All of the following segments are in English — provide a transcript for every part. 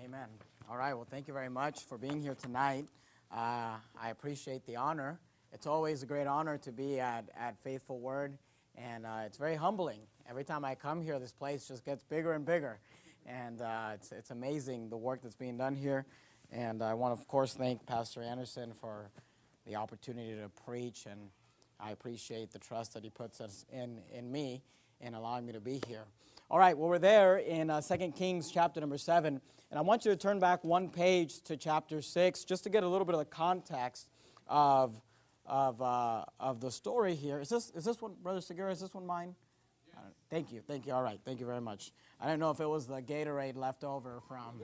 Amen. All right, well, thank you very much for being here tonight. I appreciate the honor. It's always a great honor to be at Faithful Word, and it's very humbling. Every time I come here, this place just gets bigger and bigger, and it's amazing the work that's being done here. And I want to, of course, thank Pastor Anderson for the opportunity to preach, and I appreciate the trust that he puts us in me in allowing me to be here. All right, well, we're there in 2 Kings chapter number 7, and I want you to turn back one page to chapter 6 just to get a little bit of the context of the story here. Is this one, Brother Segura, is this one mine? Yeah. Thank you. All right, thank you very much. I didn't know if it was the Gatorade left over from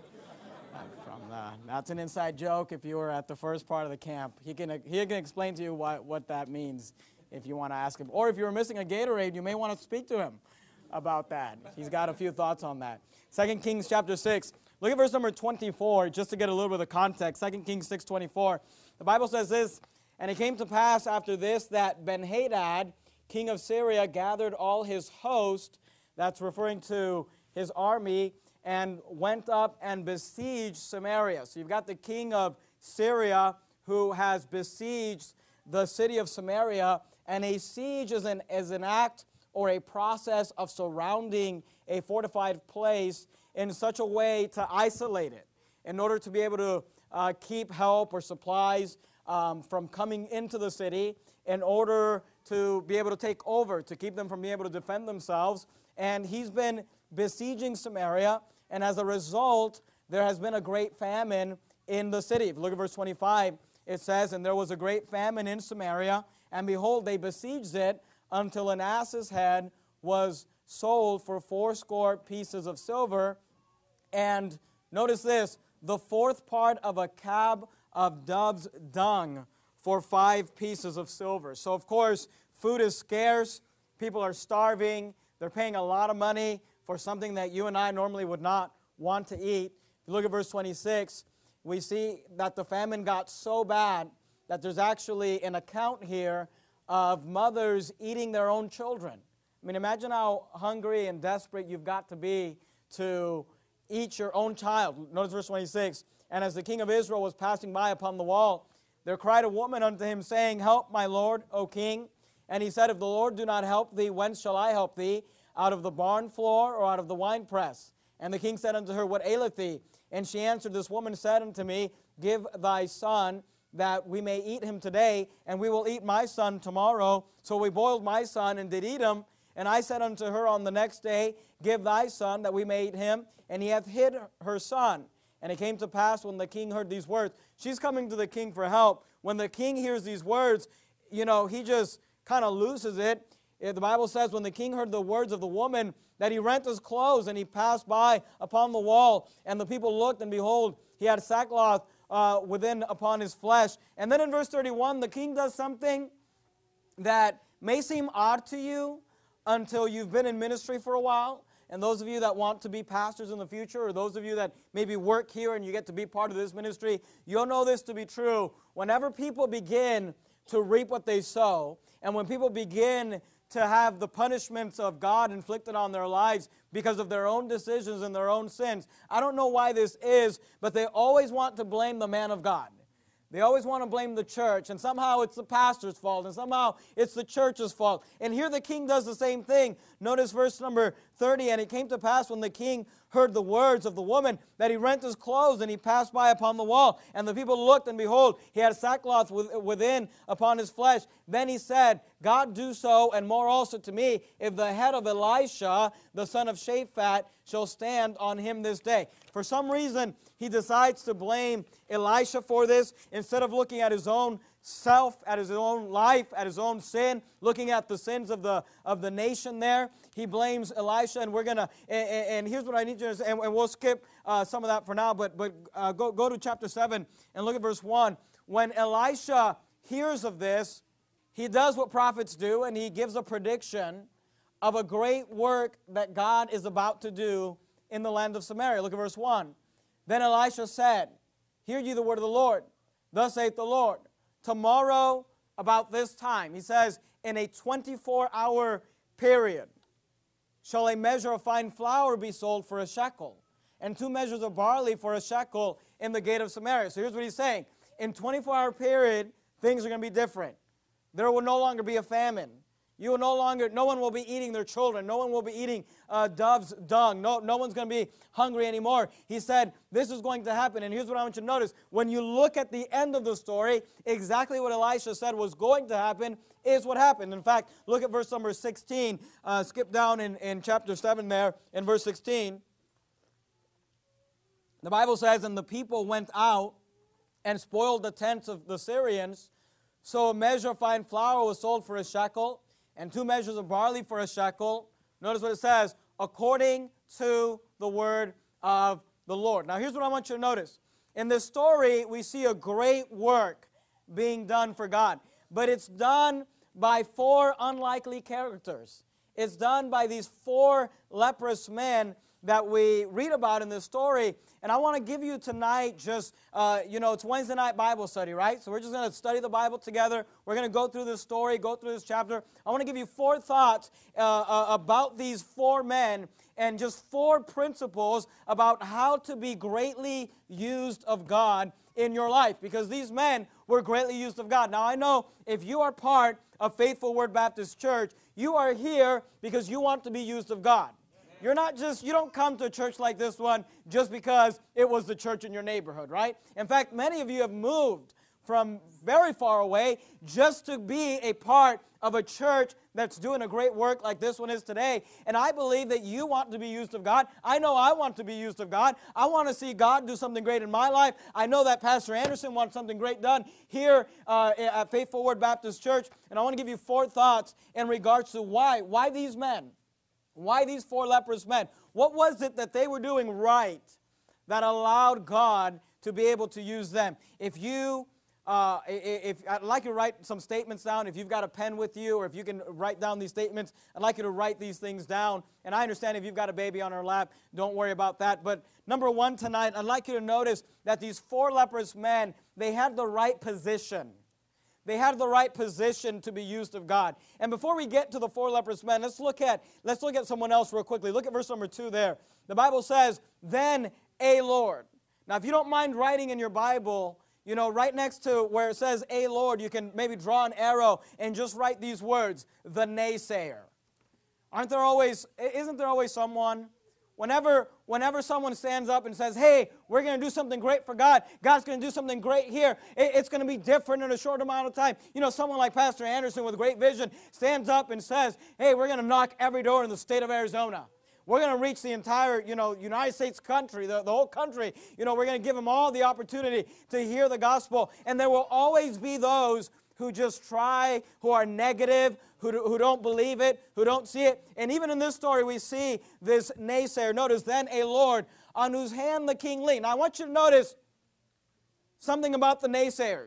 that's an inside joke. If you were at the first part of the camp, he can explain to you what that means if you want to ask him. Or if you were missing a Gatorade, you may want to speak to him about that. He's got a few thoughts on that. 2 Kings chapter 6. Look at verse number 24, just to get a little bit of the context. 2 Kings 6:24. The Bible says this, "And it came to pass after this that Ben-Hadad, king of Syria, gathered all his host," that's referring to his army, "and went up and besieged Samaria." So you've got the king of Syria who has besieged the city of Samaria, and a siege is an act or a process of surrounding a fortified place in such a way to isolate it in order to be able to keep help or supplies from coming into the city, in order to be able to take over, to keep them from being able to defend themselves. And he's been besieging Samaria, and as a result, there has been a great famine in the city. If you look at verse 25, it says, "And there was a great famine in Samaria, and behold, they besieged it until an ass's head was sold for 80 pieces of silver, and," notice this, "the fourth part of a cab of dove's dung for 5 pieces of silver." So, of course, food is scarce. People are starving. They're paying a lot of money for something that you and I normally would not want to eat. If you look at verse 26, we see that the famine got so bad that there's actually an account here of mothers eating their own children. I mean, imagine how hungry and desperate you've got to be to eat your own child. Notice verse 26, "And as the king of Israel was passing by upon the wall, there cried a woman unto him, saying, Help, my lord, O king. And he said, If the Lord do not help thee, whence shall I help thee? Out of the barn floor or out of the winepress? And the king said unto her, What aileth thee? And she answered, This woman said unto me, Give thy son, that we may eat him today, and we will eat my son tomorrow. So we boiled my son, and did eat him. And I said unto her on the next day, Give thy son, that we may eat him. And he hath hid her son. And it came to pass when the king heard these words." She's coming to the king for help. When the king hears these words, he just kind of loses it. The Bible says when the king heard the words of the woman, that he rent his clothes, and he passed by upon the wall. And the people looked, and behold, he had sackcloth within upon his flesh. And then in verse 31, the king does something that may seem odd to you until you've been in ministry for a while. And those of you that want to be pastors in the future, or those of you that maybe work here and you get to be part of this ministry, you'll know this to be true. Whenever people begin to reap what they sow, and when people begin to have the punishments of God inflicted on their lives because of their own decisions and their own sins, I don't know why this is, but they always want to blame the man of God. They always want to blame the church, and somehow it's the pastor's fault, and somehow it's the church's fault. And here the king does the same thing. Notice verse number 30, "And it came to pass when the king heard the words of the woman, that he rent his clothes, and he passed by upon the wall. And the people looked, and behold, he had sackcloth within upon his flesh. Then he said, God do so, and more also to me, if the head of Elisha, the son of Shaphat, shall stand on him this day." For some reason, he decides to blame Elisha for this, instead of looking at his own self, at his own life, at his own sin, looking at the sins of the nation there. He blames Elisha, and here's what I need you to say, and we'll skip some of that for now, but go to chapter 7 and look at verse 1. When Elisha hears of this, he does what prophets do, and he gives a prediction of a great work that God is about to do in the land of Samaria. Look at verse 1. "Then Elisha said, Hear ye the word of the Lord. Thus saith the Lord, tomorrow about this time," he says, "in a 24-hour period, shall a measure of fine flour be sold for a shekel, and 2 measures of barley for a shekel in the gate of Samaria. So here's what he's saying. In 24-hour period, things are going to be different. There will no longer be a famine. No one will be eating their children. No one will be eating dove's dung. No one's going to be hungry anymore. He said, this is going to happen. And here's what I want you to notice. When you look at the end of the story, exactly what Elisha said was going to happen is what happened. In fact, look at verse number 16. Skip down in chapter 7 there, in verse 16. The Bible says, and the people went out and spoiled the tents of the Syrians. So a measure of fine flour was sold for a shekel, and 2 measures of barley for a shekel. Notice what it says, according to the word of the Lord. Now here's what I want you to notice. In this story, we see a great work being done for God. But it's done by 4 unlikely characters. It's done by these 4 leprous men that we read about in this story. And I want to give you tonight just, it's Wednesday night Bible study, right? So we're just going to study the Bible together. We're going to go through this story, go through this chapter. I want to give you 4 thoughts about these 4 men and just 4 principles about how to be greatly used of God in your life, because these men were greatly used of God. Now I know if you are part of Faithful Word Baptist Church, you are here because you want to be used of God. You don't come to a church like this one just because it was the church in your neighborhood, right? In fact, many of you have moved from very far away just to be a part of a church that's doing a great work like this one is today. And I believe that you want to be used of God. I know I want to be used of God. I want to see God do something great in my life. I know that Pastor Anderson wants something great done here at Faithful Word Baptist Church. And I want to give you 4 thoughts in regards to why these men. Why these 4 leprous men? What was it that they were doing right that allowed God to be able to use them? If I'd like you to write some statements down. If you've got a pen with you, or if you can write down these statements, I'd like you to write these things down. And I understand if you've got a baby on her lap, don't worry about that. But number 1 tonight, I'd like you to notice that these 4 leprous men, they had the right position. They had the right position to be used of God. And before we get to the 4 leprous men, let's look at someone else real quickly. Look at verse number 2 there. The Bible says, then a Lord. Now, if you don't mind writing in your Bible, right next to where it says a Lord, you can maybe draw an arrow and just write these words, the naysayer. Isn't there always someone? Whenever someone stands up and says, hey, we're going to do something great for God, God's going to do something great here, it's going to be different in a short amount of time. Someone like Pastor Anderson with great vision stands up and says, hey, we're going to knock every door in the state of Arizona. We're going to reach the entire, United States country, the whole country. We're going to give them all the opportunity to hear the gospel. And there will always be those who just try, who are negative, who don't believe it, who don't see it. And even in this story, we see this naysayer. Notice, then a Lord on whose hand the king leaned. Now, I want you to notice something about the naysayers.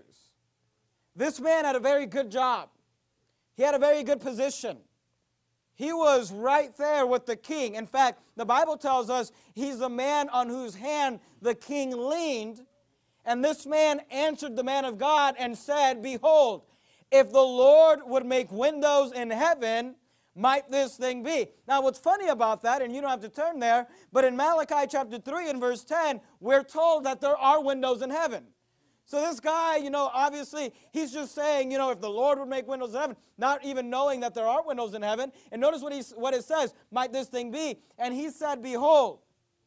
This man had a very good job. He had a very good position. He was right there with the king. In fact, the Bible tells us he's the man on whose hand the king leaned. And this man answered the man of God and said, behold, if the Lord would make windows in heaven, might this thing be? Now, what's funny about that, and you don't have to turn there, but in Malachi chapter 3 and verse 10, we're told that there are windows in heaven. So this guy, obviously, he's just saying, if the Lord would make windows in heaven, not even knowing that there are windows in heaven. And notice what it says, might this thing be? And he said, behold,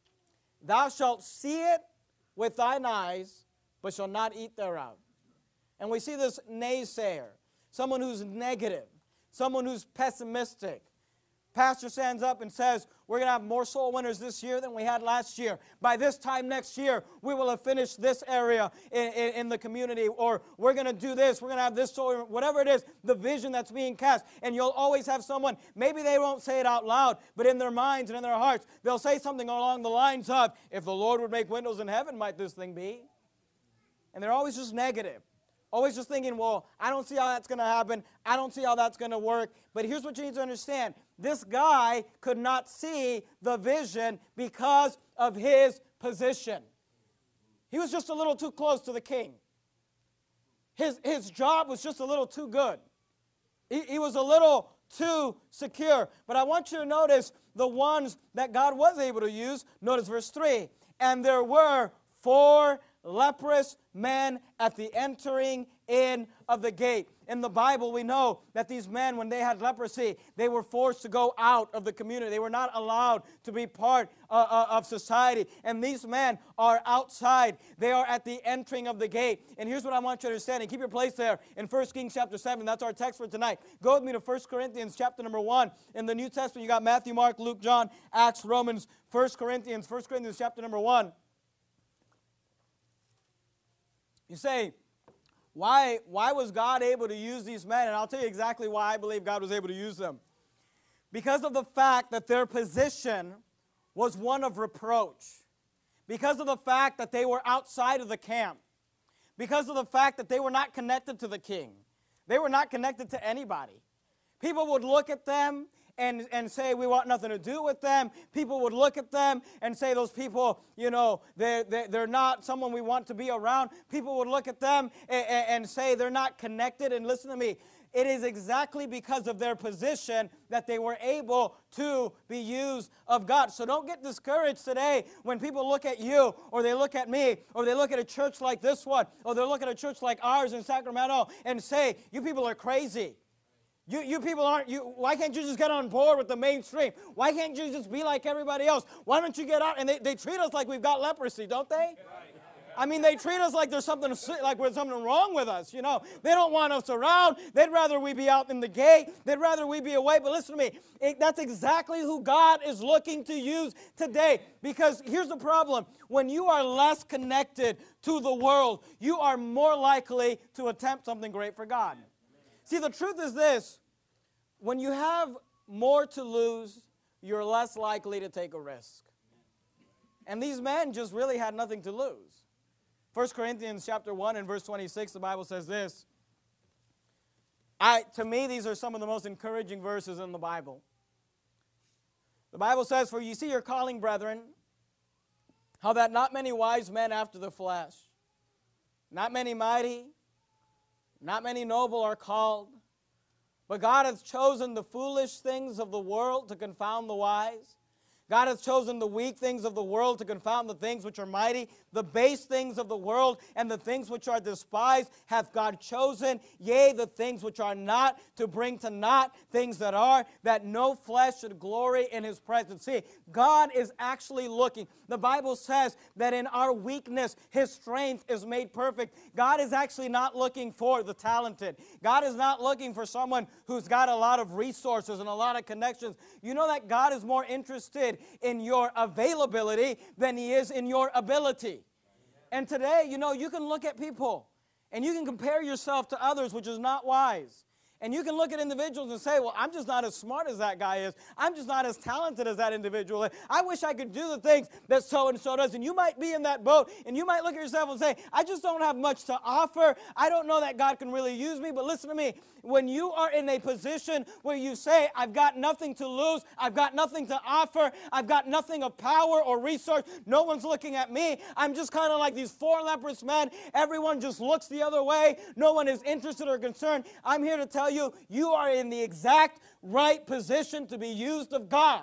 thou shalt see it with thine eyes, but shall not eat thereof. And we see this naysayer, someone who's negative, someone who's pessimistic. Pastor stands up and says, we're going to have more soul winners this year than we had last year. By this time next year, we will have finished this area in the community, or we're going to do this, we're going to have this soul, whatever it is, the vision that's being cast. And you'll always have someone, maybe they won't say it out loud, but in their minds and in their hearts, they'll say something along the lines of, if the Lord would make windows in heaven, might this thing be? And they're always just negative. Always just thinking, well, I don't see how that's going to happen. I don't see how that's going to work. But here's what you need to understand. This guy could not see the vision because of his position. He was just a little too close to the king. His job was just a little too good. He was a little too secure. But I want you to notice the ones that God was able to use. Notice verse 3. And there were 4 leprous men at the entering in of the gate. In the Bible, we know that these men, when they had leprosy, they were forced to go out of the community. They were not allowed to be part of society. And these men are outside. They are at the entering of the gate. And here's what I want you to understand. And keep your place there in 1 Kings chapter 7. That's our text for tonight. Go with me to 1 Corinthians chapter number 1. In the New Testament, you got Matthew, Mark, Luke, John, Acts, Romans, 1 Corinthians chapter number 1. You say, why was God able to use these men? And I'll tell you exactly why I believe God was able to use them. Because of the fact that their position was one of reproach. Because of the fact that they were outside of the camp. Because of the fact that they were not connected to the king. They were not connected to anybody. People would look at them and say, we want nothing to do with them. People would look at them and say, those people, you know, they're not someone we want to be around. People would look at them and say they're not connected. And listen to me, it is exactly because of their position that they were able to be used of God. So don't get discouraged today when people look at you, or they look at me, or they look at a church like this one, or they look at a church like ours in Sacramento and say, you people are crazy. You people why can't you just get on board with the mainstream? Why can't you just be like everybody else? Why don't you get out? And they treat us like we've got leprosy, don't they? I mean, they treat us like there's something wrong with us, you know. They don't want us around. They'd rather we be out in the gate. They'd rather we be away. But listen to me. That's exactly who God is looking to use today. Because here's the problem. When you are less connected to the world, you are more likely to attempt something great for God. See, the truth is this. When you have more to lose, you're less likely to take a risk. And these men just really had nothing to lose. 1 Corinthians chapter 1 and verse 26, the Bible says this. To me, these are some of the most encouraging verses in the Bible. The Bible says, for you see your calling, brethren, how that not many wise men after the flesh, not many mighty, not many noble are called, but God hath chosen the foolish things of the world to confound the wise. God hath chosen the weak things of the world to confound the things which are mighty. The base things of the world and the things which are despised hath God chosen, yea, the things which are not, to bring to naught things that are, that no flesh should glory in his presence. See, God is actually looking. The Bible says that in our weakness, his strength is made perfect. God is actually not looking for the talented. God is not looking for someone who's got a lot of resources and a lot of connections. You know that God is more interested in your availability than he is in your ability. And today, you know, you can look at people and you can compare yourself to others, which is not wise. And you can look at individuals and say, well, I'm just not as smart as that guy is. I'm just not as talented as that individual is. I wish I could do the things that so-and-so does. And you might be in that boat, and you might look at yourself and say, I just don't have much to offer. I don't know that God can really use me. But listen to me. When you are in a position where you say, I've got nothing to lose, I've got nothing to offer, I've got nothing of power or resource, no one's looking at me, I'm just kind of like these 4 leprous men, everyone just looks the other way, no one is interested or concerned, I'm here to tell you, you are in the exact right position to be used of God.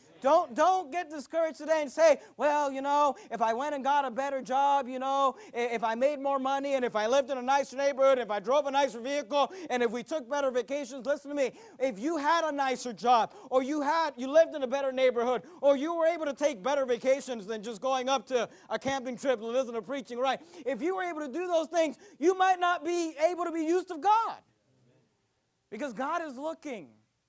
Don't get discouraged today and say, well, you know, if I went and got a better job, you know, if I made more money, and if I lived in a nicer neighborhood, if I drove a nicer vehicle, and if we took better vacations, listen to me, if you had a nicer job, or you lived in a better neighborhood, or you were able to take better vacations than just going up to a camping trip and listening to preaching, right? If you were able to do those things, you might not be able to be used of God. Because God is looking.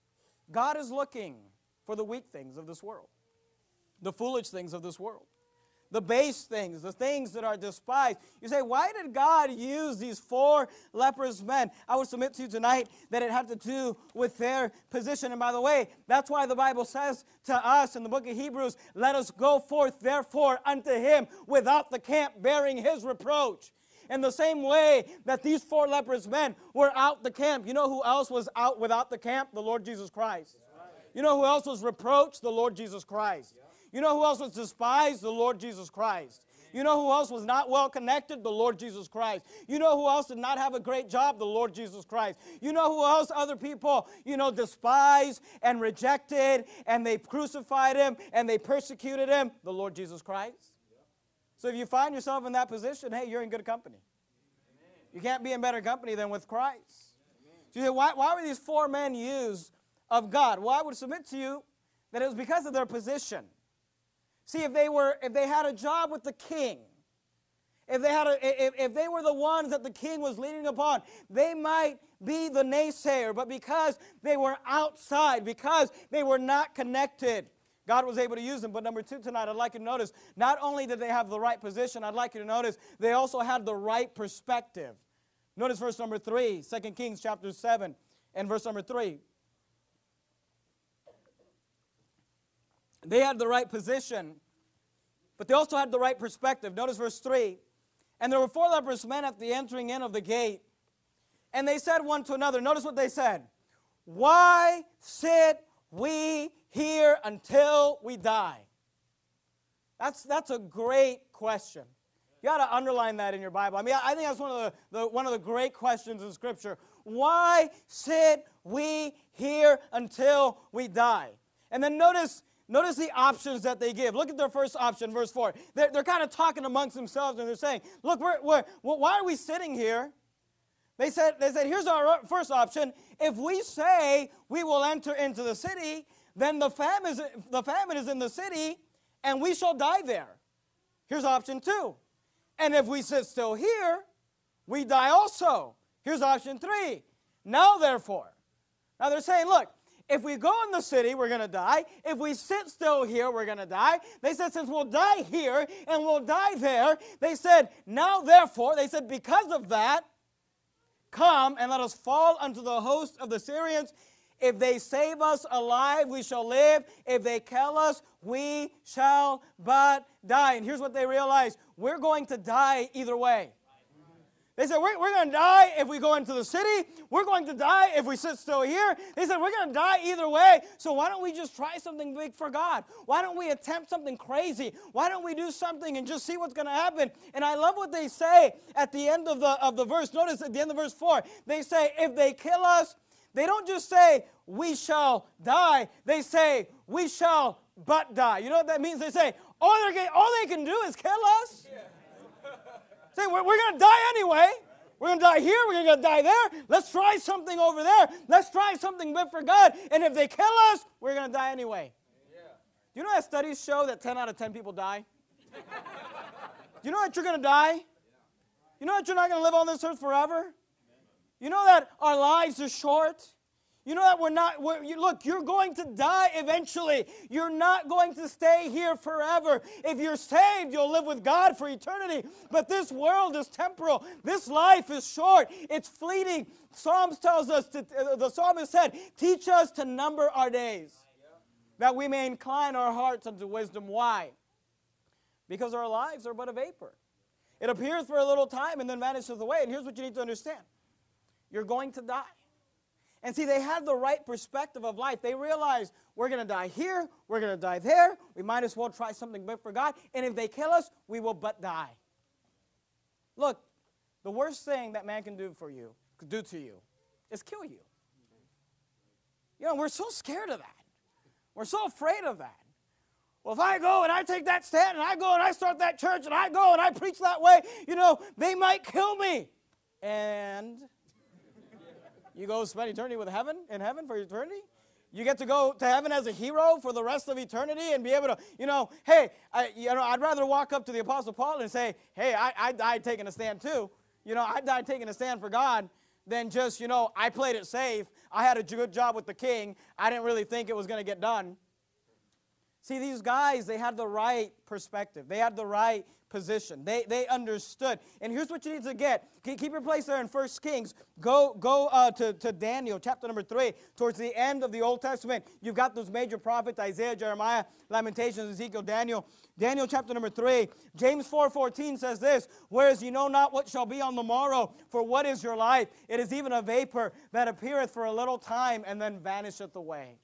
God is looking for the weak things of this world, the foolish things of this world, the base things, the things that are despised. You say, why did God use these 4 leprous men? I would submit to you tonight that it had to do with their position. And by the way, that's why the Bible says to us in the book of Hebrews, let us go forth therefore unto him without the camp, bearing his reproach. In the same way that these 4 leprous men were out the camp, you know who else was out without the camp? The Lord Jesus Christ. You know who else was reproached? The Lord Jesus Christ. You know who else was despised? The Lord Jesus Christ. You know who else was not well connected? The Lord Jesus Christ. You know who else did not have a great job? The Lord Jesus Christ. You know who else other people, despised and rejected, and they crucified him and they persecuted him? The Lord Jesus Christ. So if you find yourself in that position, hey, you're in good company. You can't be in better company than with Christ. So you say, why were these 4 men used of God? Well, I would submit to you that it was because of their position. See, if they had a job with the king, if they were the ones that the king was leaning upon, they might be the naysayer. But because they were outside, because they were not connected, God was able to use them. But number 2 tonight, I'd like you to notice, not only did they have the right position, I'd like you to notice they also had the right perspective. Notice verse number 3, 2 Kings chapter 7 and verse number 3. They had the right position, but they also had the right perspective. Notice verse 3. And there were 4 leprous men at the entering in of the gate. And they said one to another, notice what they said. Why sit we here until we die? That's a great question. You ought to underline that in your Bible. I mean, I think that's one of the great questions in Scripture. Why sit we here until we die? And then notice the options that they give. Look at their first option, verse 4. They're kind of talking amongst themselves, and they're saying, look, why are we sitting here? They said, here's our first option. If we say we will enter into the city, then the famine is in the city, and we shall die there. Here's option 2. And if we sit still here, we die also. Here's option 3. Now, therefore. Now, they're saying, look, if we go in the city, we're going to die. If we sit still here, we're going to die. They said, since we'll die here and we'll die there, they said, now, therefore, they said, because of that, come and let us fall unto the host of the Syrians. If they save us alive, we shall live. If they kill us, we shall but die. And here's what they realized. We're going to die either way. They said, we're going to die if we go into the city. We're going to die if we sit still here. They said, we're going to die either way. So why don't we just try something big for God? Why don't we attempt something crazy? Why don't we do something and just see what's going to happen? And I love what they say at the end of the verse. Notice at the end of verse 4, they say, if they kill us, they don't just say, we shall die. They say, we shall but die. You know what that means? They say, all they can do is kill us. Yeah. Say, we're going to die anyway. We're going to die here. We're going to die there. Let's try something over there. Let's try something big for God. And if they kill us, we're going to die anyway. Yeah. Do you know that studies show that 10 out of 10 people die? Do you know that you're going to die? You know that you're not going to live on this earth forever? You know that our lives are short? You know that look, you're going to die eventually. You're not going to stay here forever. If you're saved, you'll live with God for eternity. But this world is temporal. This life is short. It's fleeting. Psalms tells us, the psalmist said, teach us to number our days, that we may incline our hearts unto wisdom. Why? Because our lives are but a vapor. It appears for a little time and then vanishes away. And here's what you need to understand. You're going to die. And see, they had the right perspective of life. They realized we're going to die here, we're going to die there. We might as well try something big for God. And if they kill us, we will but die. Look, the worst thing that man can do to you, is kill you. You know, we're so scared of that. We're so afraid of that. Well, if I go and I take that stand and I go and I start that church and I go and I preach that way, they might kill me. And you go spend eternity in heaven for eternity? You get to go to heaven as a hero for the rest of eternity and be able to, hey, I'd rather walk up to the Apostle Paul and say, hey, I died taking a stand too. I died taking a stand for God than just, I played it safe. I had a good job with the king. I didn't really think it was going to get done. See, these guys, they had the right perspective. They had the right position. They understood. And here's what you need to get. Keep your place there in 1 Kings. Go to Daniel, chapter number 3. Towards the end of the Old Testament, you've got those major prophets, Isaiah, Jeremiah, Lamentations, Ezekiel, Daniel. Daniel, chapter number 3. James 4:14 says this, whereas you know not what shall be on the morrow, for what is your life? It is even a vapor that appeareth for a little time and then vanisheth away.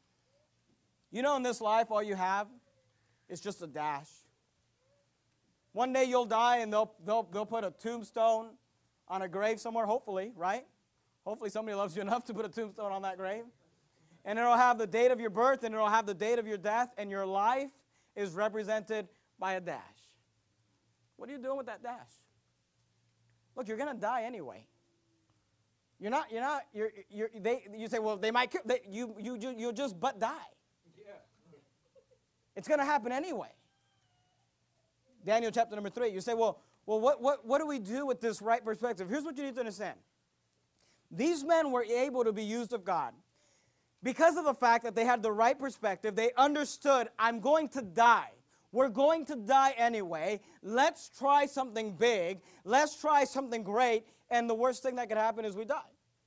In this life, all you have is just a dash. One day you'll die and they'll put a tombstone on a grave somewhere, hopefully, right? Hopefully somebody loves you enough to put a tombstone on that grave. And it'll have the date of your birth and it'll have the date of your death, and your life is represented by a dash. What are you doing with that dash? Look, you're going to die anyway. You say, well, they might kill, you'll just but die. Yeah. It's going to happen anyway. Daniel chapter number 3, you say, well, what do we do with this right perspective? Here's what you need to understand. These men were able to be used of God because of the fact that they had the right perspective. They understood, I'm going to die. We're going to die anyway. Let's try something big. Let's try something great. And the worst thing that could happen is we die.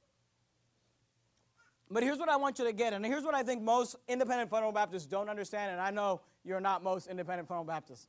But here's what I want you to get, and here's what I think most independent fundamental Baptists don't understand, and I know you're not most independent fundamental Baptists.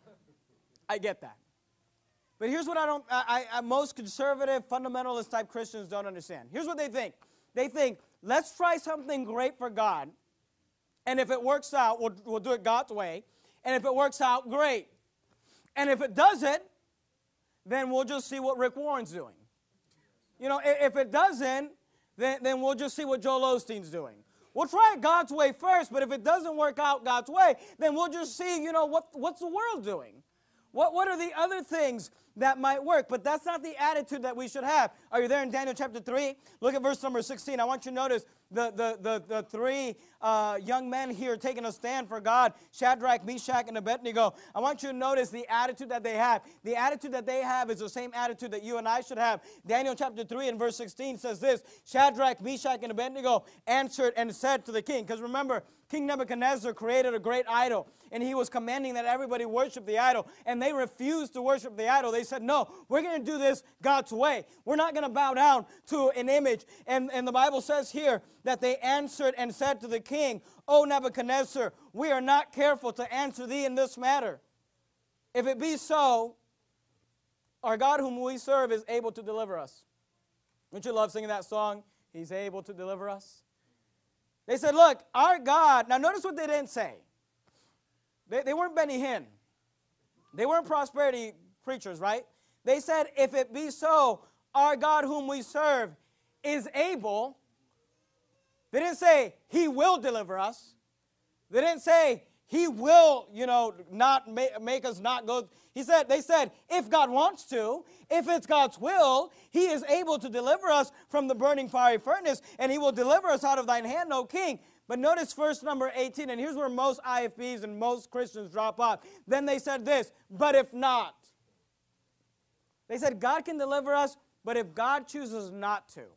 I get that. But here's what most conservative, fundamentalist type Christians don't understand. Here's what they think. They think, let's try something great for God, and if it works out, we'll do it God's way, and if it works out, great. And if it doesn't, then we'll just see what Rick Warren's doing. You know, if it doesn't, then we'll just see what Joel Osteen's doing. We'll try it God's way first, but if it doesn't work out God's way, then we'll just see, you know, what's the world doing? What are the other things that might work? But that's not the attitude that we should have. Are you there in Daniel chapter 3? Look at verse number 16. I want you to notice the three young men here taking a stand for God, Shadrach, Meshach, and Abednego. I want you to notice the attitude that they have. The attitude that they have is the same attitude that you and I should have. Daniel chapter 3 and verse 16 says this, Shadrach, Meshach, and Abednego answered and said to the king, because remember, King Nebuchadnezzar created a great idol, and he was commanding that everybody worship the idol, and they refused to worship the idol. They said, no, we're going to do this God's way. We're not going to bow down to an image. And the Bible says here that they answered and said to the king, O Nebuchadnezzar, we are not careful to answer thee in this matter. If it be so, our God whom we serve is able to deliver us. Don't you love singing that song? He's able to deliver us. They said, look, our God, now notice what they didn't say. They weren't Benny Hinn. They weren't prosperity preachers, right? They said, if it be so, our God whom we serve is able. They didn't say, he will deliver us. They didn't say, he will, not make us not go. They said, if God wants to, if it's God's will, he is able to deliver us from the burning fiery furnace, and he will deliver us out of thine hand, O king. But notice verse number 18, and here's where most IFBs and most Christians drop off. Then they said this, but if not. They said, God can deliver us, but if God chooses not to.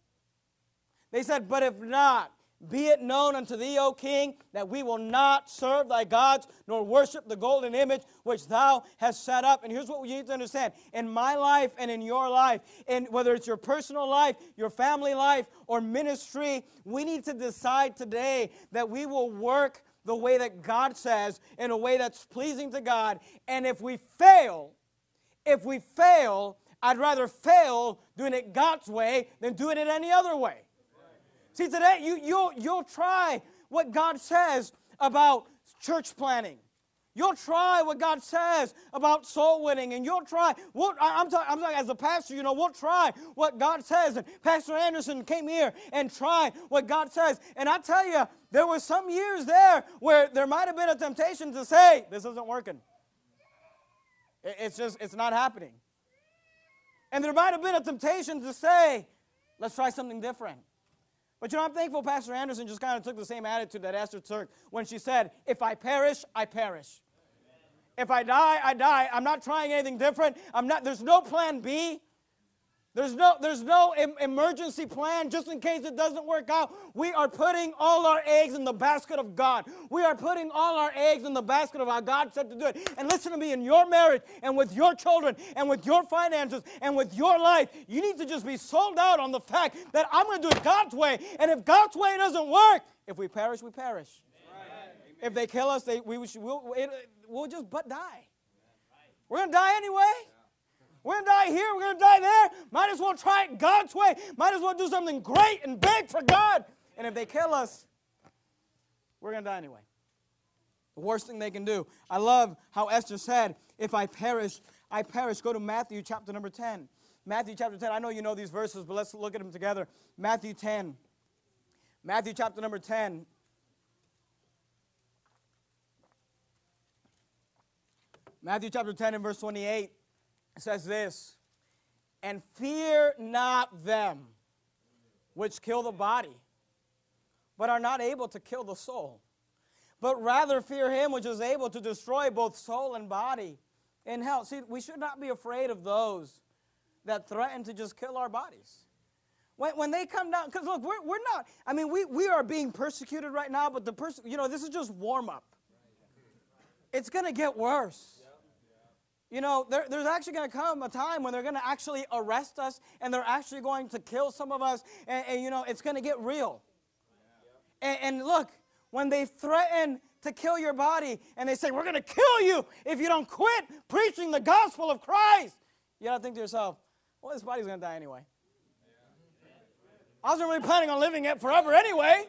They said, but if not, be it known unto thee, O king, that we will not serve thy gods, nor worship the golden image which thou hast set up. And here's what we need to understand. In my life and in your life, and whether it's your personal life, your family life, or ministry, we need to decide today that we will work the way that God says, in a way that's pleasing to God. And if we fail, I'd rather fail doing it God's way than doing it any other way. See, today, you'll try what God says about church planning. You'll try what God says about soul winning, and you'll try. I'm talking as a pastor, we'll try what God says. And Pastor Anderson came here and tried what God says. And I tell you, there were some years there where there might have been a temptation to say, this isn't working. It's not happening. And there might have been a temptation to say, let's try something different. But I'm thankful Pastor Anderson just kind of took the same attitude that Esther took when she said, if I perish, I perish. If I die, I die. I'm not trying anything different. There's no plan B. There's no emergency plan just in case it doesn't work out. We are putting all our eggs in the basket of God. We are putting all our eggs in the basket of how God said to do it. And listen to me, in your marriage and with your children and with your finances and with your life, you need to just be sold out on the fact that I'm going to do it God's way. And if God's way doesn't work, if we perish, we perish. Right. If they kill us, we'll just but die. We're going to die anyway. We're going to die here. We're going to die there. Might as well try it God's way. Might as well do something great and big for God. And if they kill us, we're going to die anyway. The worst thing they can do. I love how Esther said, if I perish, I perish. Go to Matthew chapter number 10. Matthew chapter 10. I know you know these verses, but let's look at them together. Matthew 10. Matthew chapter number 10. Matthew chapter 10 and verse 28 says this, and fear not them which kill the body, but are not able to kill the soul, but rather fear him which is able to destroy both soul and body in hell. See, we should not be afraid of those that threaten to just kill our bodies. When they come down, because look, we're not, I mean, we are being persecuted right now, but this is just warm up. It's going to get worse. You know, there's actually going to come a time when they're going to actually arrest us, and they're actually going to kill some of us, and you know, it's going to get real. And look, when they threaten to kill your body, and they say, we're going to kill you if you don't quit preaching the gospel of Christ, you got to think to yourself, well, this body's going to die anyway. I wasn't really planning on living it forever anyway.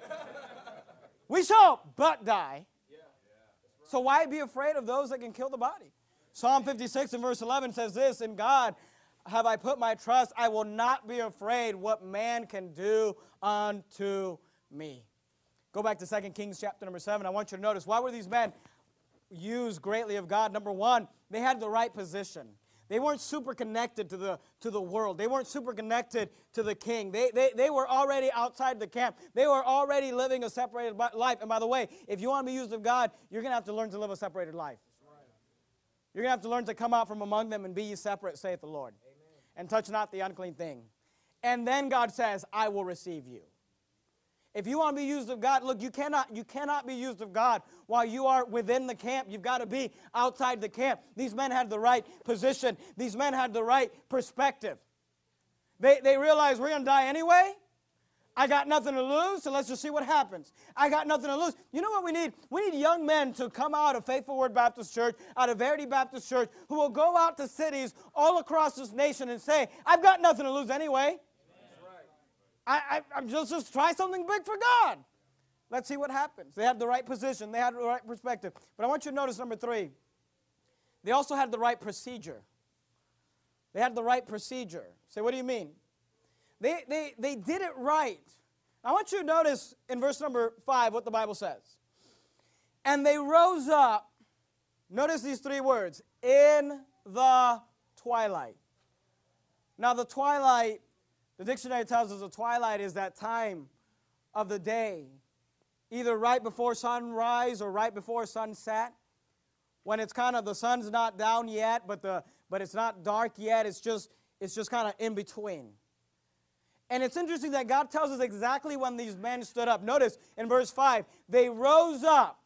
We shall but die. So why be afraid of those that can kill the body? Psalm 56 and verse 11 says this, in God have I put my trust. I will not be afraid what man can do unto me. Go back to 2 Kings chapter number 7. I want you to notice, why were these men used greatly of God? Number one, they had the right position. They weren't super connected to the world. They weren't super connected to the king. They were already outside the camp. They were already living a separated life. And by the way, if you want to be used of God, you're going to have to learn to live a separated life. You're going to have to learn to come out from among them and be ye separate, saith the Lord. Amen. And touch not the unclean thing. And then God says, I will receive you. If you want to be used of God, look, you cannot be used of God while you are within the camp. You've got to be outside the camp. These men had the right position. These men had the right perspective. They realized we're going to die anyway. I got nothing to lose, so let's just see what happens. I got nothing to lose. You know what we need? We need young men to come out of Faithful Word Baptist Church, out of Verity Baptist Church, who will go out to cities all across this nation and say, I've got nothing to lose anyway. I'm just try something big for God. Let's see what happens. They had the right position. They had the right perspective. But I want you to notice number 3. They also had the right procedure. They had the right procedure. Say, what do you mean? They did it right. I want you to notice in verse number 5 what the Bible says. And they rose up, notice these 3 words, in the twilight. Now the twilight, the dictionary tells us the twilight is that time of the day, either right before sunrise or right before sunset, when it's kind of, the sun's not down yet, but it's not dark yet, it's just kind of in between. And it's interesting that God tells us exactly when these men stood up. Notice in verse 5, they rose up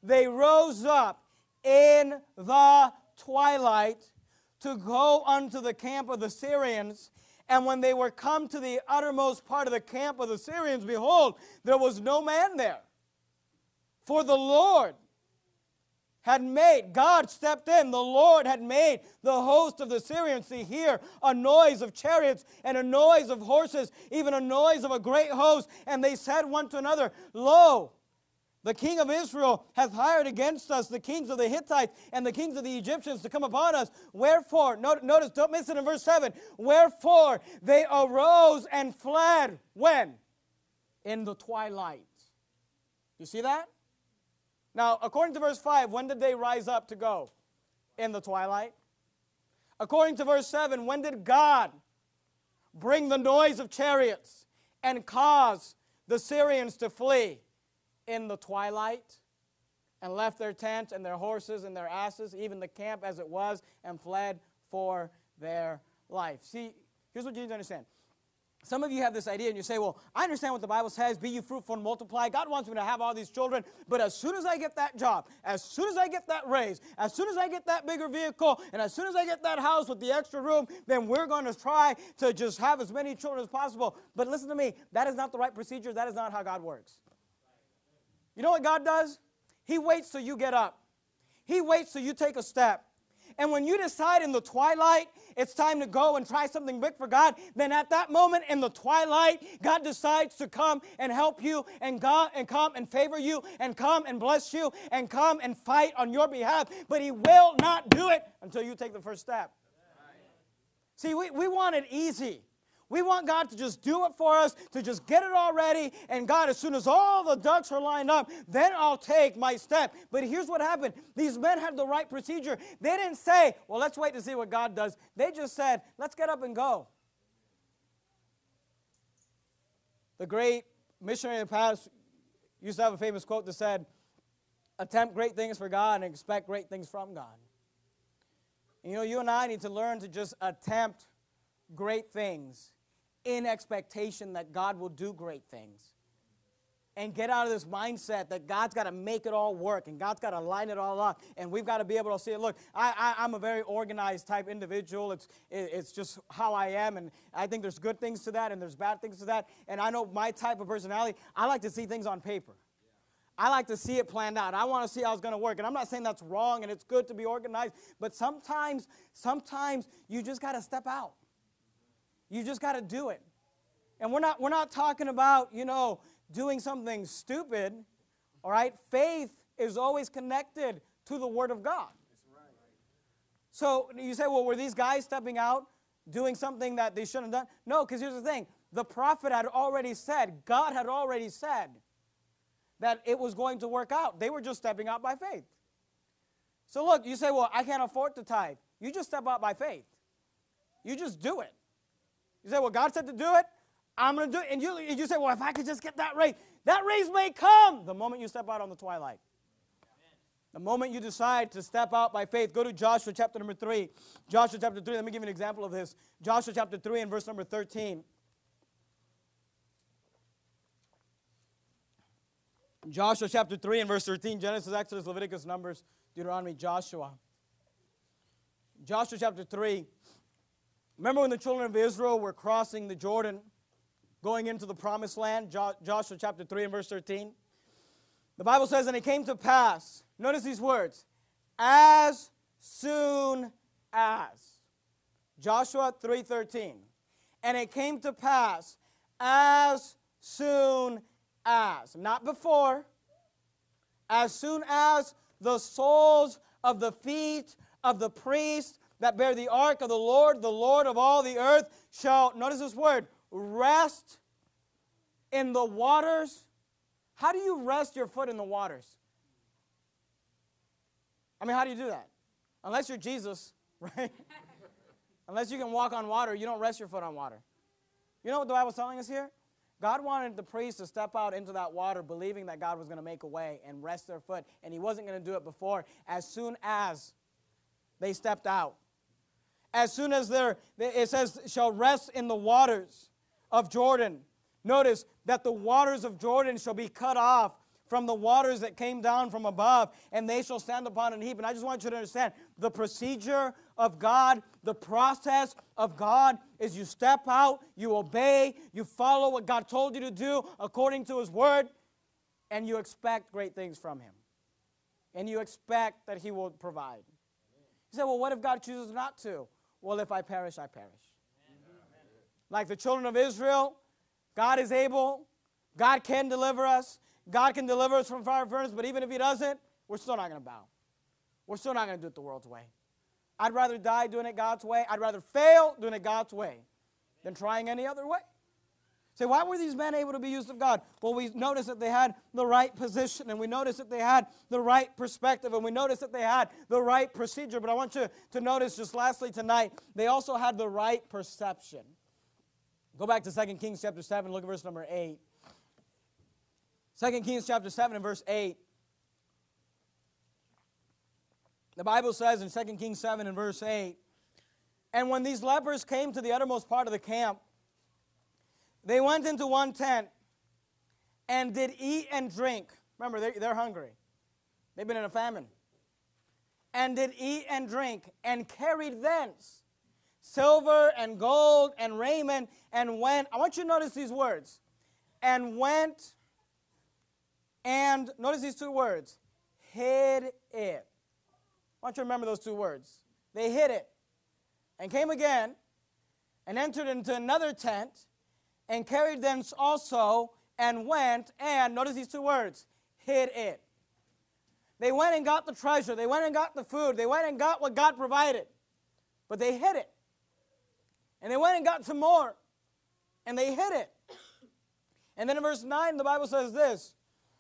in the twilight to go unto the camp of the Syrians. And when they were come to the uttermost part of the camp of the Syrians, behold, there was no man there. For the Lord had made, God stepped in, the Lord had made the host of the Syrians to hear a noise of chariots and a noise of horses, even a noise of a great host. And they said one to another, Lo, the king of Israel hath hired against us the kings of the Hittites and the kings of the Egyptians to come upon us. Wherefore, notice, don't miss it in verse 7. Wherefore they arose and fled. When? In the twilight. You see that? Now, according to verse 5, when did they rise up to go? In the twilight. According to verse 7, when did God bring the noise of chariots and cause the Syrians to flee? In the twilight. And left their tents and their horses and their asses, even the camp as it was, and fled for their life. See, here's what you need to understand. Some of you have this idea and you say, well, I understand what the Bible says, be ye fruitful and multiply. God wants me to have all these children, but as soon as I get that job, as soon as I get that raise, as soon as I get that bigger vehicle, and as soon as I get that house with the extra room, then we're going to try to just have as many children as possible. But listen to me, that is not the right procedure. That is not how God works. You know what God does? He waits till you get up. He waits till you take a step. And when you decide in the twilight, it's time to go and try something big for God, then at that moment in the twilight, God decides to come and help you and come and favor you and come and bless you and come and fight on your behalf. But He will not do it until you take the first step. See, we want it easy. We want God to just do it for us, to just get it all ready. And God, as soon as all the ducks are lined up, then I'll take my step. But here's what happened. These men had the right procedure. They didn't say, well, let's wait to see what God does. They just said, let's get up and go. The great missionary in the past used to have a famous quote that said, attempt great things for God and expect great things from God. And you and I need to learn to just attempt great things in expectation that God will do great things. And get out of this mindset that God's got to make it all work and God's got to line it all up and we've got to be able to see it. Look, I'm a very organized type individual. It's just how I am, and I think there's good things to that and there's bad things to that. And I know my type of personality, I like to see things on paper. I like to see it planned out. I want to see how it's going to work. And I'm not saying that's wrong and it's good to be organized, but sometimes you just got to step out. You just got to do it. And we're not talking about, doing something stupid, all right? Faith is always connected to the Word of God. So you say, well, were these guys stepping out, doing something that they shouldn't have done? No, because here's the thing. The prophet had already said, God had already said that it was going to work out. They were just stepping out by faith. So look, you say, well, I can't afford to tithe. You just step out by faith. You just do it. You say, well, God said to do it. I'm going to do it. And you say, well, if I could just get that raise may come the moment you step out on the twilight. The moment you decide to step out by faith. Go to Joshua chapter number 3. Joshua chapter 3, let me give you an example of this. Joshua chapter 3 and verse number 13. Joshua chapter 3 and verse 13. Genesis, Exodus, Leviticus, Numbers, Deuteronomy, Joshua. Joshua chapter 3. Remember when the children of Israel were crossing the Jordan, going into the promised land? Joshua chapter 3 and verse 13. The Bible says, and it came to pass, notice these words, as soon as. Joshua 3:13. And it came to pass, as soon as, not before, as soon as the soles of the feet of the priests that bear the ark of the Lord of all the earth, shall, notice this word, rest in the waters. How do you rest your foot in the waters? I mean, how do you do that? Unless you're Jesus, right? Unless you can walk on water, you don't rest your foot on water. You know what the Bible's telling us here? God wanted the priests to step out into that water believing that God was going to make a way and rest their foot, and He wasn't going to do it before. As soon as they stepped out. As soon as it says, shall rest in the waters of Jordan. Notice that the waters of Jordan shall be cut off from the waters that came down from above, and they shall stand upon an heap. And I just want you to understand, the procedure of God, the process of God is you step out, you obey, you follow what God told you to do according to His Word, and you expect great things from Him. And you expect that He will provide. You say, well, what if God chooses not to? Well, if I perish, I perish. Like the children of Israel, God is able. God can deliver us. God can deliver us from fire furnace, but even if He doesn't, we're still not going to bow. We're still not going to do it the world's way. I'd rather die doing it God's way. I'd rather fail doing it God's way than trying any other way. Say, why were these men able to be used of God? Well, we noticed that they had the right position, and we noticed that they had the right perspective, and we noticed that they had the right procedure. But I want you to notice just lastly tonight, they also had the right perception. Go back to 2 Kings chapter 7, look at verse number 8. 2 Kings chapter 7 and verse 8. The Bible says in 2 Kings 7 and verse 8, and when these lepers came to the uttermost part of the camp, they went into one tent and did eat and drink. Remember, they're hungry. They've been in a famine. And did eat and drink, and carried thence silver and gold and raiment, and went. I want you to notice these words. And went, and notice these two words, hid it. I want you to remember those two words. they hid it, and came again, and entered into another tent, and carried thence also, and went, and, notice these two words, hid it. They went and got the treasure. They went and got the food. They went and got what God provided. But they hid it. And they went and got some more. And they hid it. And then in verse 9, the Bible says this.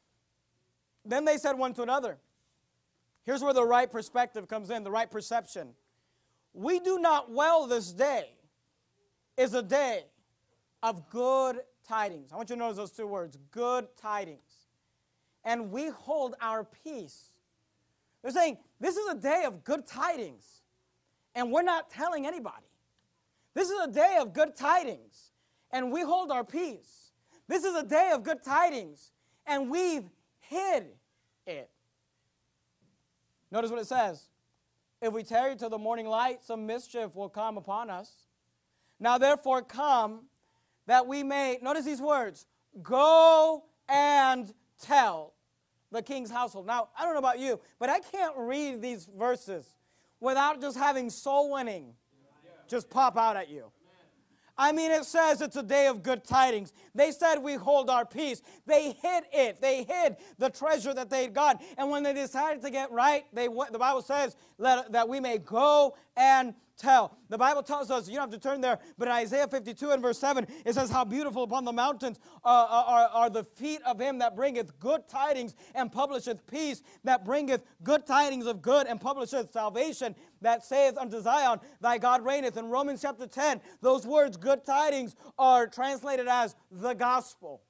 Then they said one to another. Here's where the right perspective comes in, the right perception. We do not well this day is a day of good tidings. I want you to notice those two words, good tidings. And we hold our peace. They're saying, this is a day of good tidings, and we're not telling anybody. This is a day of good tidings, and we hold our peace. This is a day of good tidings, and we've hid it. Notice what it says. If we tarry till the morning light, some mischief will come upon us. Now therefore come, that we may, notice these words, go and tell the king's household. Now, I don't know about you, but I can't read these verses without just having soul winning just pop out at you. I mean, it says it's a day of good tidings. They said we hold our peace. They hid it. They hid the treasure that they had got. And when they decided to get right, the Bible says that we may go and tell. The Bible tells us, you don't have to turn there, but in Isaiah 52 and verse 7, it says, how beautiful upon the mountains are the feet of him that bringeth good tidings and publisheth peace, that bringeth good tidings of good and publisheth salvation, that saith unto Zion, thy God reigneth. In Romans chapter 10, those words, good tidings, are translated as the gospel.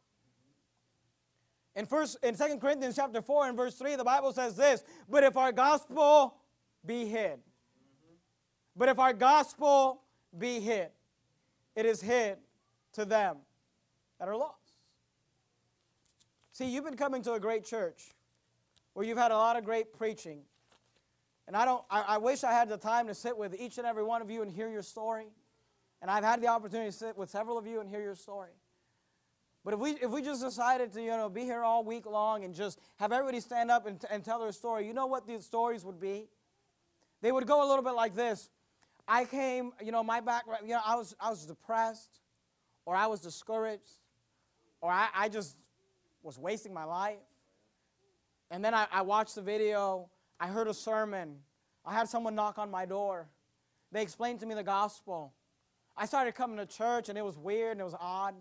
In 2 Corinthians chapter 4 and verse 3, the Bible says this, but if our gospel be hid, but if our gospel be hid, it is hid to them that are lost. See, you've been coming to a great church where you've had a lot of great preaching. And I wish I had the time to sit with each and every one of you and hear your story. And I've had the opportunity to sit with several of you and hear your story. But if we just decided to, be here all week long and just have everybody stand up and tell their story, you know what these stories would be? They would go a little bit like this. I came, my background, I was depressed, or I was discouraged, or I just was wasting my life. And then I watched the video, I heard a sermon, I had someone knock on my door. They explained to me the gospel. I started coming to church, and it was weird, and it was odd.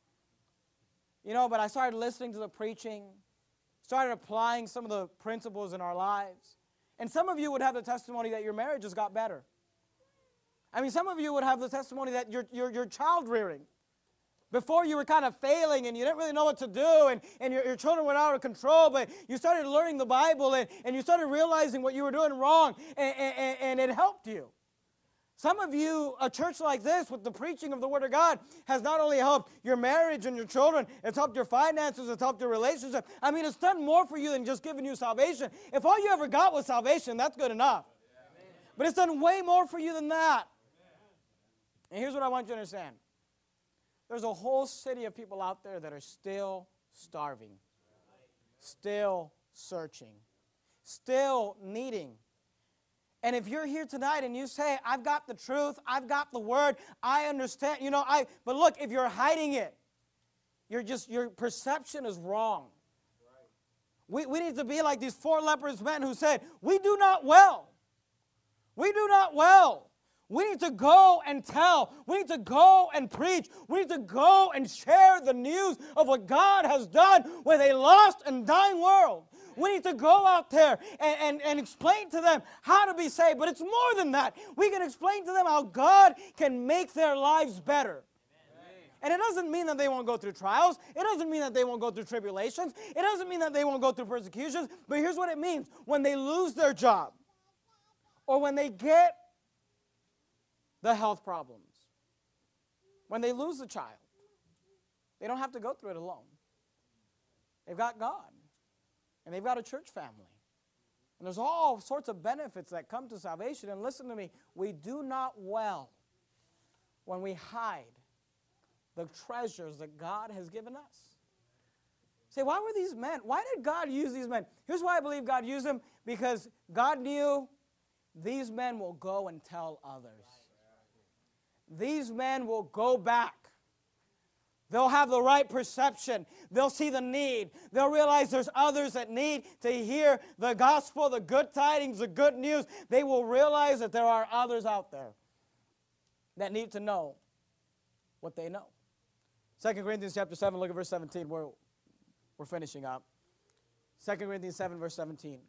But I started listening to the preaching, started applying some of the principles in our lives. And some of you would have the testimony that your marriages got better. I mean, some of you would have the testimony that your child rearing. Before you were kind of failing and you didn't really know what to do and your children went out of control, but you started learning the Bible and you started realizing what you were doing wrong and it helped you. Some of you, a church like this with the preaching of the Word of God has not only helped your marriage and your children, it's helped your finances, it's helped your relationship. I mean, it's done more for you than just giving you salvation. If all you ever got was salvation, that's good enough. But it's done way more for you than that. And here's what I want you to understand. There's a whole city of people out there that are still starving, still searching, still needing. And if you're here tonight and you say, I've got the truth, I've got the word, I understand, but look, if you're hiding it, your perception is wrong. We need to be like these 4 leprous men who said, we do not well. We do not well. We need to go and tell. We need to go and preach. We need to go and share the news of what God has done with a lost and dying world. We need to go out there and explain to them how to be saved. But it's more than that. We can explain to them how God can make their lives better. And it doesn't mean that they won't go through trials. It doesn't mean that they won't go through tribulations. It doesn't mean that they won't go through persecutions. But here's what it means. When they lose their job or when they get the health problems, when they lose a child, they don't have to go through it alone. They've got God. And they've got a church family. And there's all sorts of benefits that come to salvation. And listen to me, we do not well when we hide the treasures that God has given us. Say, why were these men? Why did God use these men? Here's why I believe God used them. Because God knew these men will go and tell others. These men will go back. They'll have the right perception. They'll see the need. They'll realize there's others that need to hear the gospel, the good tidings, the good news. They will realize that there are others out there that need to know what they know. 2 Corinthians chapter 7, look at verse 17. We're finishing up. 2 Corinthians 7, verse 17.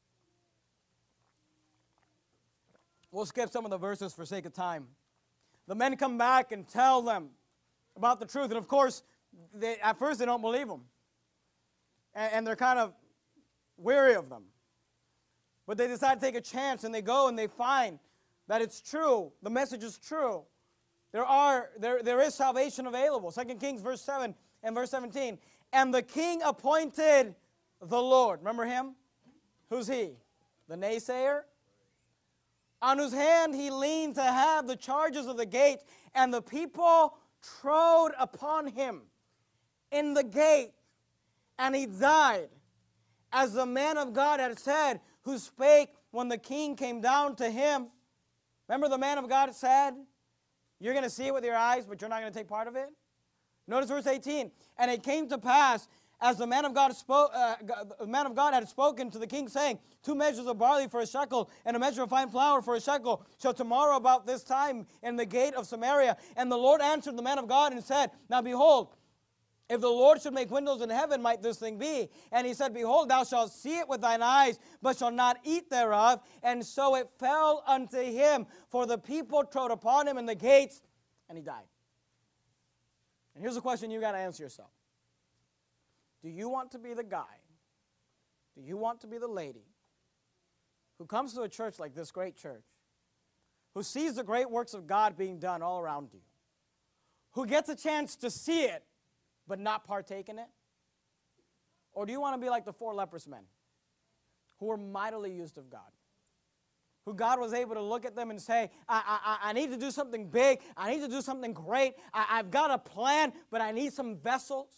We'll skip some of the verses for sake of time. The men come back and tell them about the truth. And of course, at first they don't believe them. And they're kind of weary of them. But they decide to take a chance, and they go and they find that it's true. The message is true. There is salvation available. 2 Kings verse 7 and verse 17. And the king appointed the Lord. Remember him? Who's he? The naysayer? On whose hand he leaned to have the charges of the gate, and the people trode upon him in the gate, and he died, as the man of God had said, who spake when the king came down to him. Remember the man of God said, you're going to see it with your eyes, but you're not going to take part of it? Notice verse 18. And it came to pass, as the man of God had spoken to the king, saying, 2 measures of barley for a shekel, and a measure of fine flour for a shekel, shall tomorrow about this time in the gate of Samaria. And the Lord answered the man of God and said, now behold, if the Lord should make windows in heaven, might this thing be? And he said, behold, thou shalt see it with thine eyes, but shalt not eat thereof. And so it fell unto him, for the people trode upon him in the gates, and he died. And here's a question you got to answer yourself. Do you want to be the guy? Do you want to be the lady who comes to a church like this great church, who sees the great works of God being done all around you, who gets a chance to see it but not partake in it? Or do you want to be like the 4 leprous men who were mightily used of God, who God was able to look at them and say, I need to do something big, I need to do something great, I've got a plan, but I need some vessels?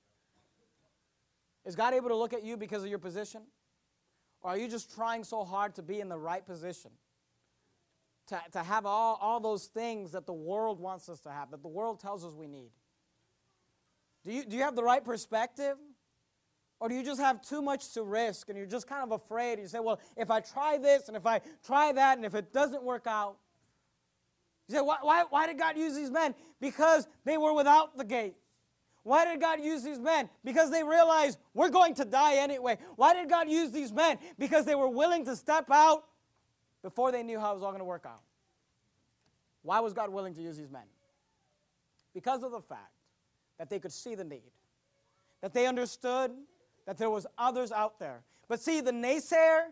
Is God able to look at you because of your position? Or are you just trying so hard to be in the right position? To have all those things that the world wants us to have, that the world tells us we need? Do you have the right perspective? Or do you just have too much to risk and you're just kind of afraid? You say, well, if I try this and if I try that and if it doesn't work out. You say, why did God use these men? Because they were without the gate. Why did God use these men? Because they realized we're going to die anyway. Why did God use these men? Because they were willing to step out before they knew how it was all going to work out. Why was God willing to use these men? Because of the fact that they could see the need, that they understood that there was others out there. But see, the naysayer,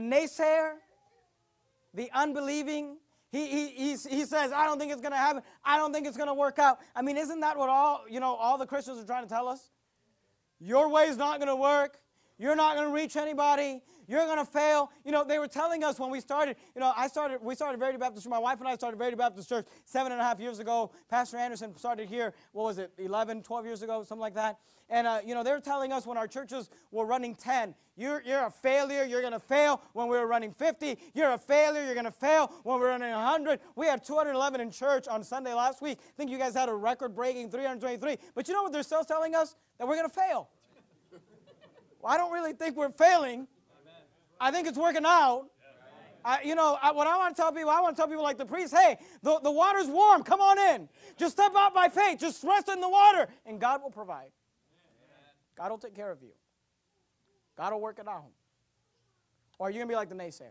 the unbelieving, he says, I don't think it's going to happen. I don't think it's going to work out. I mean, isn't that what all the Christians are trying to tell us? Your way is not going to work. You're not going to reach anybody. You're going to fail. They were telling us when we started, we started Verity Baptist Church. My wife and I started Verity Baptist Church 7.5 years ago. Pastor Anderson started here, 11, 12 years ago, something like that. And, they were telling us when our churches were running 10, you're a failure, you're going to fail. When we were running 50, you're a failure, you're going to fail. When we were running 100, we had 211 in church on Sunday last week. I think you guys had a record-breaking 323. But you know what they're still telling us? That we're going to fail. Well, I don't really think we're failing. I think it's working out. What I want to tell people like the priest, hey, the water's warm. Come on in. Just step out by faith. Just rest in the water, and God will provide. God will take care of you. God will work it out. Or are you going to be like the naysayer?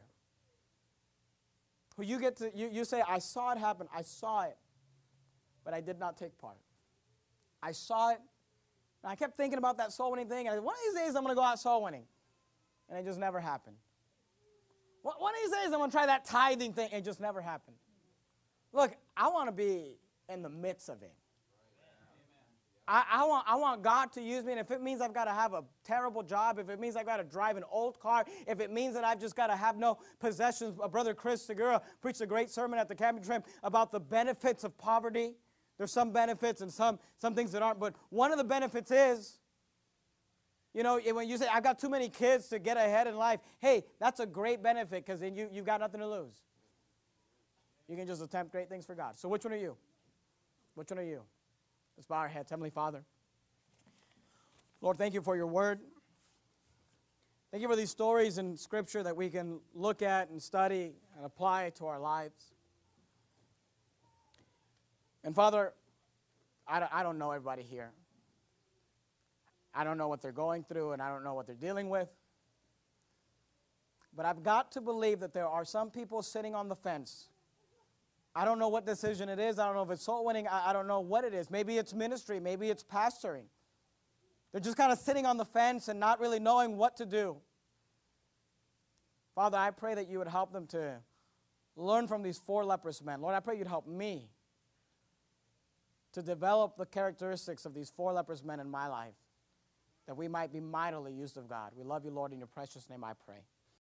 Who you say, I saw it happen. I saw it, but I did not take part. I saw it, and I kept thinking about that soul winning thing. And one of these days I'm going to go out soul winning. And it just never happened. One of these days I'm going to try that tithing thing. It just never happened. Look, I want to be in the midst of it. I want God to use me, and if it means I've got to have a terrible job, if it means I've got to drive an old car, if it means that I've just got to have no possessions. Brother Chris Segura preached a great sermon at the camping trip about the benefits of poverty. There's some benefits and some things that aren't, but one of the benefits is You know, when you say, I've got too many kids to get ahead in life, hey, that's a great benefit because then you've got nothing to lose. You can just attempt great things for God. So which one are you? Which one are you? Let's bow our heads. Heavenly Father, Lord, thank you for your word. Thank you for these stories in Scripture that we can look at and study and apply to our lives. And Father, I don't know everybody here. I don't know what they're going through, and I don't know what they're dealing with. But I've got to believe that there are some people sitting on the fence. I don't know what decision it is. I don't know if it's soul winning. I don't know what it is. Maybe it's ministry. Maybe it's pastoring. They're just kind of sitting on the fence and not really knowing what to do. Father, I pray that you would help them to learn from these 4 leprous men. Lord, I pray you'd help me to develop the characteristics of these 4 leprous men in my life, that we might be mightily used of God. We love you, Lord. In your precious name I pray.